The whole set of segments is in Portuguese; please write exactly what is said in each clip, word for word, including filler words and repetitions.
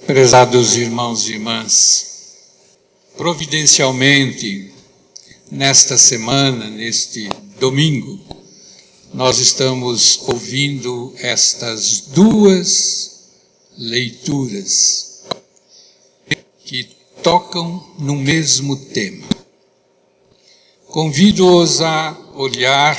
Prezados irmãos e irmãs, providencialmente, nesta semana, neste domingo, nós estamos ouvindo estas duas leituras que tocam no mesmo tema. Convido-os a olhar,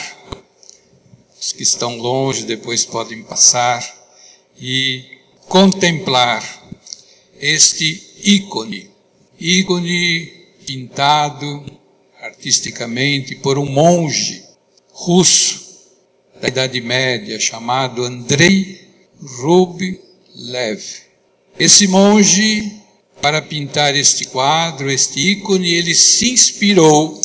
os que estão longe depois podem passar, e contemplar este ícone, ícone pintado artisticamente por um monge russo da Idade Média chamado Andrei Rublev. Esse monge, para pintar este quadro, este ícone, ele se inspirou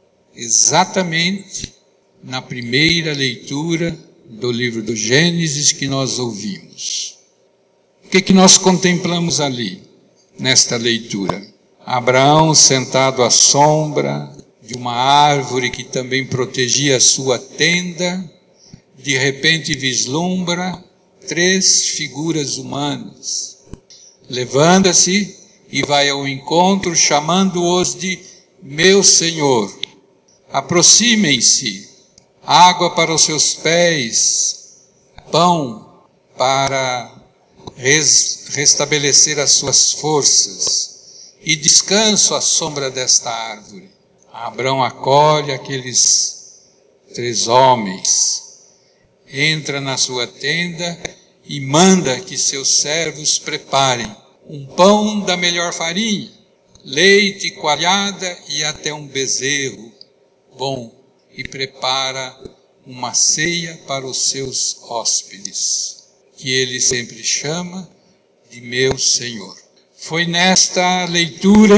exatamente na primeira leitura do livro do Gênesis que nós ouvimos. O que, que nós contemplamos ali, nesta leitura? Abraão sentado à sombra de uma árvore que também protegia a sua tenda, de repente vislumbra três figuras humanas. Levanta-se e vai ao encontro, chamando-os de meu Senhor. Aproximem-se, água para os seus pés, pão para restabelecer as suas forças e descanso à sombra desta árvore. Abraão acolhe aqueles três homens, entra na sua tenda e manda que seus servos preparem um pão da melhor farinha, leite, coalhada e até um bezerro bom, e prepara uma ceia para os seus hóspedes, que ele sempre chama de meu Senhor. Foi nesta leitura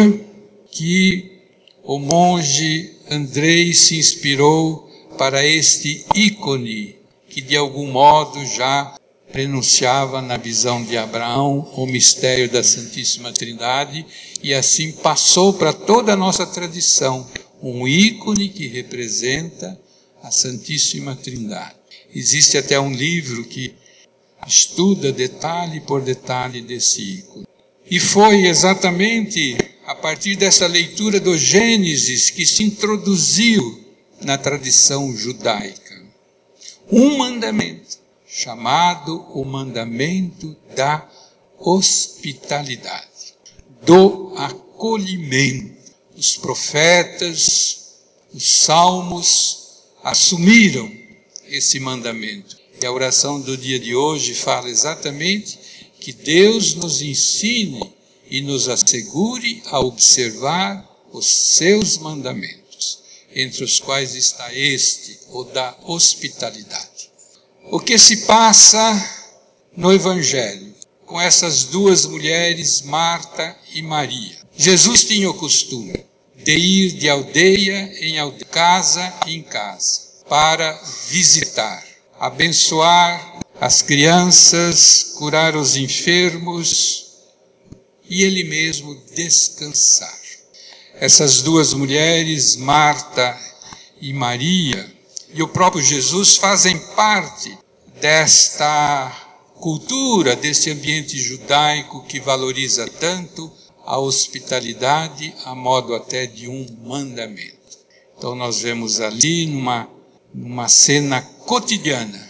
que o monge Andrei se inspirou para este ícone que de algum modo já prenunciava na visão de Abraão o mistério da Santíssima Trindade, e assim passou para toda a nossa tradição, um ícone que representa a Santíssima Trindade. Existe até um livro que estuda detalhe por detalhe desse ícone. E foi exatamente a partir dessa leitura do Gênesis que se introduziu na tradição judaica um mandamento, chamado o mandamento da hospitalidade, do acolhimento. Os profetas, os salmos assumiram esse mandamento. E a oração do dia de hoje fala exatamente que Deus nos ensine e nos assegure a observar os seus mandamentos, entre os quais está este, o da hospitalidade. O que se passa no Evangelho com essas duas mulheres, Marta e Maria? Jesus tinha o costume de ir de aldeia em aldeia, casa em casa, para visitar, abençoar as crianças, curar os enfermos e ele mesmo descansar. Essas duas mulheres, Marta e Maria, e o próprio Jesus fazem parte desta cultura, deste ambiente judaico que valoriza tanto a hospitalidade, a modo até de um mandamento. Então nós vemos ali numa, numa cena cotidiana,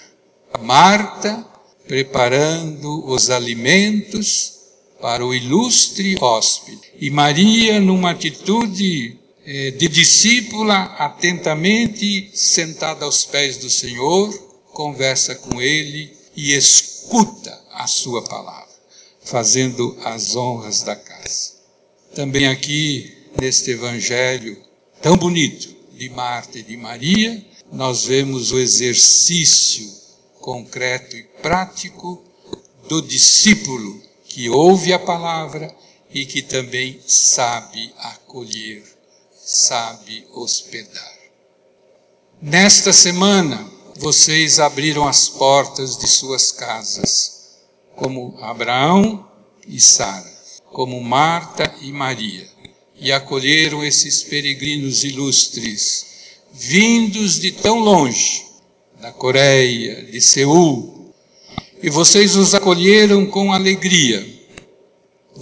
Marta preparando os alimentos para o ilustre hóspede, e Maria numa atitude eh, de discípula, atentamente sentada aos pés do Senhor, conversa com ele e escuta a sua palavra, fazendo as honras da casa. Também aqui, neste evangelho tão bonito de Marta e de Maria, nós vemos o exercício concreto e prático do discípulo que ouve a palavra e que também sabe acolher, sabe hospedar. Nesta semana, vocês abriram as portas de suas casas, como Abraão e Sara, como Marta e Maria, e acolheram esses peregrinos ilustres, vindos de tão longe, da Coreia, de Seul, e vocês os acolheram com alegria,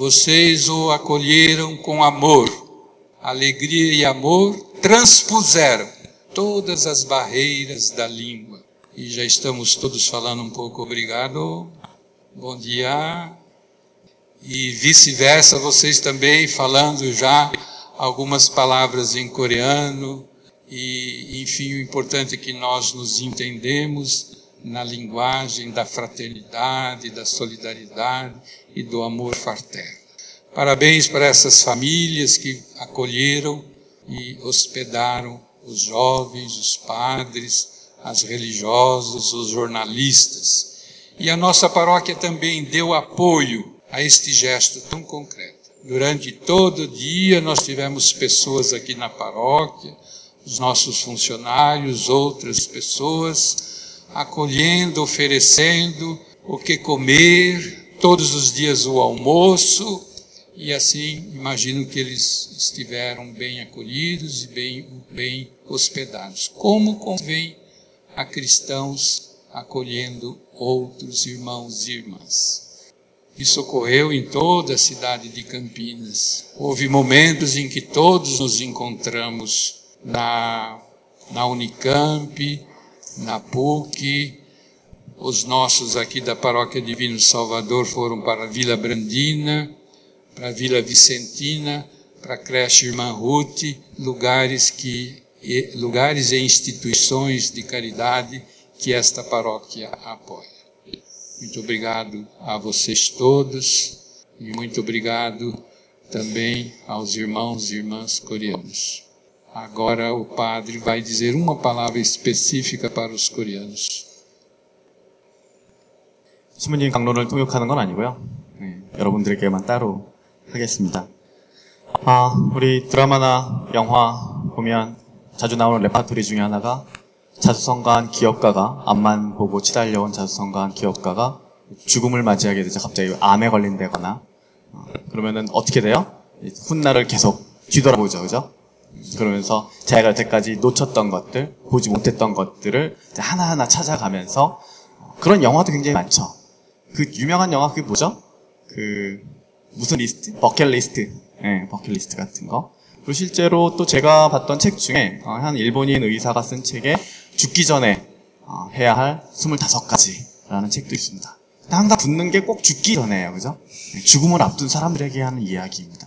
vocês o acolheram com amor, alegria e amor transpuseram todas as barreiras da língua. E já estamos todos falando um pouco obrigado, bom dia, e vice-versa, vocês também falando já algumas palavras em coreano, e enfim, o importante é que nós nos entendemos na linguagem da fraternidade, da solidariedade e do amor fraterno. Parabéns para essas famílias que acolheram e hospedaram os jovens, os padres, as religiosas, os jornalistas. E a nossa paróquia também deu apoio a este gesto tão concreto. Durante todo o dia nós tivemos pessoas aqui na paróquia, os nossos funcionários, outras pessoas, acolhendo, oferecendo o que comer, todos os dias o almoço, e assim imagino que eles estiveram bem acolhidos e bem, bem hospedados, como convém a cristãos acolhendo outros irmãos e irmãs. Isso ocorreu em toda a cidade de Campinas. Houve momentos em que todos nos encontramos na, na Unicamp, na P U C, os nossos aqui da Paróquia Divino Salvador foram para a Vila Brandina, para a Vila Vicentina, para a creche Irmã Ruth, lugares, que, lugares e instituições de caridade que esta paróquia apoia. Muito obrigado a vocês todos e muito obrigado também aos irmãos e irmãs coreanos. Agora o padre vai dizer uma palavra específica para os coreanos. 신부님 강론을 통역하는 건 아니고요. 네, 여러분들에게만 따로 하겠습니다. 아, 우리 드라마나 영화 보면 자주 나오는 레파토리 중에 하나가 자수성가한 기업가가 앞만 보고 치달려온 자수성가한 기업가가 죽음을 맞이하게 되죠. 갑자기 암에 걸린다거나 어, 그러면은 어떻게 돼요? 훗날을 계속 뒤돌아보죠, 그죠? 그러면서 자기가 여태까지 놓쳤던 것들, 보지 못했던 것들을 하나하나 찾아가면서 그런 영화도 굉장히 많죠. 그 유명한 영화 그게 뭐죠? 그 무슨 리스트? 버킷리스트. 네, 버킷리스트 같은 거. 그리고 실제로 또 제가 봤던 책 중에 한 일본인 의사가 쓴 책에 죽기 전에 해야 할 스물다섯 가지라는 책도 있습니다. 항상 붙는 게 꼭 죽기 전에예요, 그죠? 죽음을 앞둔 사람들에게 하는 이야기입니다.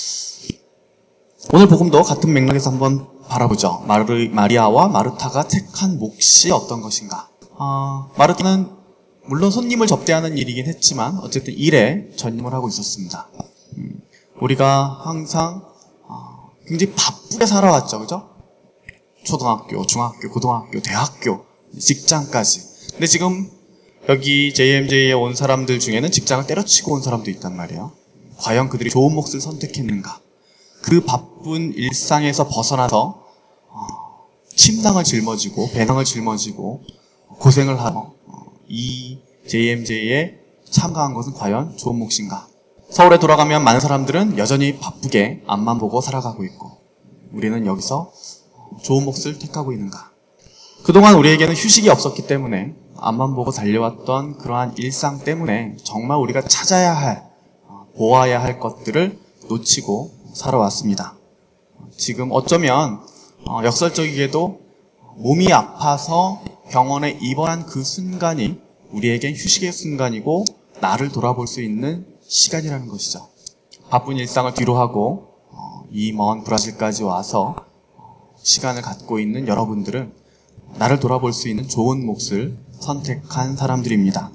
오늘 복음도 같은 맥락에서 한번 바라보죠. 마르, 마리아와 마르타가 택한 몫이 어떤 것인가. 어, 마르타는 물론 손님을 접대하는 일이긴 했지만 어쨌든 일에 전념을 하고 있었습니다. 음, 우리가 항상 어, 굉장히 바쁘게 살아왔죠, 그죠? 초등학교, 중학교, 고등학교, 대학교, 직장까지. 근데 지금 여기 제이엠제이에 온 사람들 중에는 직장을 때려치고 온 사람도 있단 말이에요. 과연 그들이 좋은 몫을 선택했는가? 그 바쁜 일상에서 벗어나서 어, 침낭을 짊어지고 배낭을 짊어지고 고생을 하고 어, 이 제이엠제이에 참가한 것은 과연 좋은 몫인가? 서울에 돌아가면 많은 사람들은 여전히 바쁘게 앞만 보고 살아가고 있고 우리는 여기서 좋은 몫을 택하고 있는가? 그동안 우리에게는 휴식이 없었기 때문에 앞만 보고 달려왔던 그러한 일상 때문에 정말 우리가 찾아야 할, 보아야 할 것들을 놓치고 살아왔습니다. 지금 어쩌면 역설적이게도 몸이 아파서 병원에 입원한 그 순간이 우리에겐 휴식의 순간이고 나를 돌아볼 수 있는 시간이라는 것이죠. 바쁜 일상을 뒤로하고 이 먼 브라질까지 와서 시간을 갖고 있는 여러분들은 나를 돌아볼 수 있는 좋은 몫을 선택한 사람들입니다.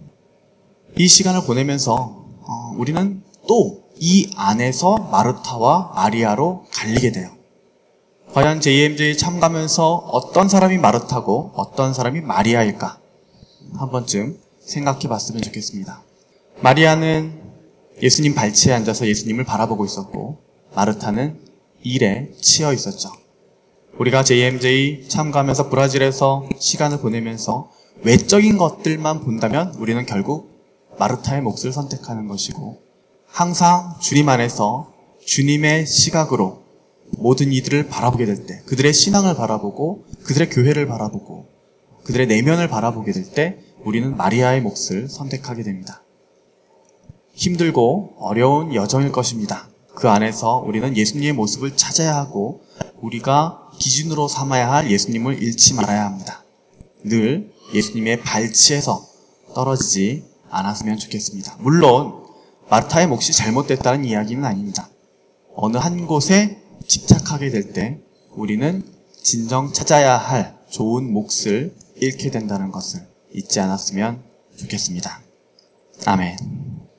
이 시간을 보내면서 우리는 또 이 안에서 마르타와 마리아로 갈리게 돼요. 과연 제이엠제이에 참가하면서 어떤 사람이 마르타고 어떤 사람이 마리아일까? 한 번쯤 생각해 봤으면 좋겠습니다. 마리아는 예수님 발치에 앉아서 예수님을 바라보고 있었고 마르타는 일에 치여 있었죠. 우리가 제이엠제이 참가하면서 브라질에서 시간을 보내면서 외적인 것들만 본다면 우리는 결국 마르타의 몫을 선택하는 것이고 항상 주님 안에서 주님의 시각으로 모든 이들을 바라보게 될 때 그들의 신앙을 바라보고 그들의 교회를 바라보고 그들의 내면을 바라보게 될 때 우리는 마리아의 몫을 선택하게 됩니다. 힘들고 어려운 여정일 것입니다. 그 안에서 우리는 예수님의 모습을 찾아야 하고 우리가 기준으로 삼아야 할 예수님을 잃지 말아야 합니다. 늘 예수님의 발치에서 떨어지지 않았으면 좋겠습니다. 물론 마르타의 몫이 잘못됐다는 이야기는 아닙니다. 어느 한 곳에 집착하게 될 때 우리는 진정 찾아야 할 좋은 몫을 잃게 된다는 것을 잊지 않았으면 좋겠습니다. 아멘.